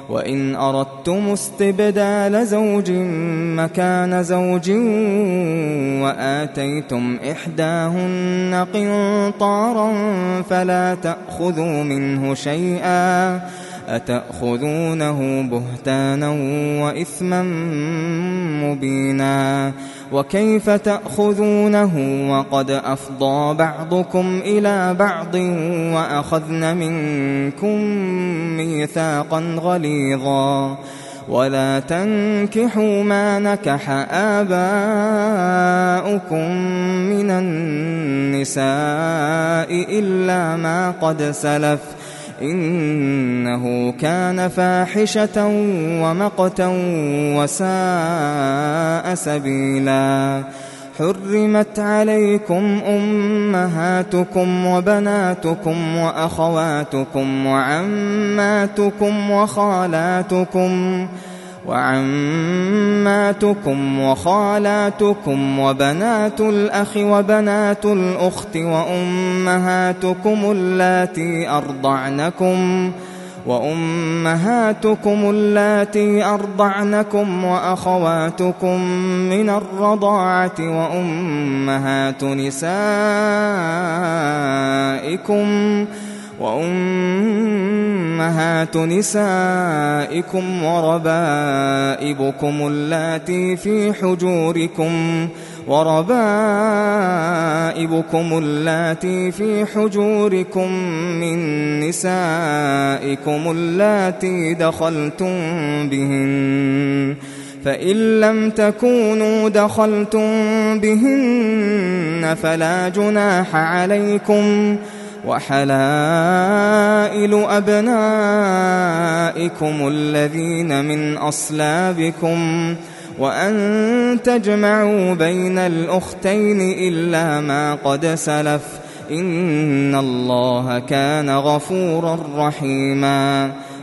وإن أردتم استبدال زوج مكان زوج وآتيتم إحداهن قنطارا فلا تأخذوا منه شيئا أتأخذونه بهتانا وإثما مبينا وكيف تأخذونه وقد أفضى بعضكم إلى بعض وأخذن منكم ميثاقا غليظا ولا تنكحوا ما نكح آباؤكم من النساء إلا ما قد سلف إنه كان فاحشة ومقتا وساء سبيلا حرمت عليكم أمهاتكم وبناتكم وأخواتكم وعماتكم وخالاتكم وبنات الأخ وبنات الأخت وأمهاتكم اللاتي أرضعنكم وأخواتكم من الرضاعة وأمهات نسائكم وربائبكم اللاتي في حجوركم من نسائكم اللاتي دخلتم بهن فإن لم تكونوا دخلتم بهن فلا جناح عليكم وحلائل أبنائكم الذين من أصلابكم وأن تجمعوا بين الأختين إلا ما قد سلف إن الله كان غفورا رحيما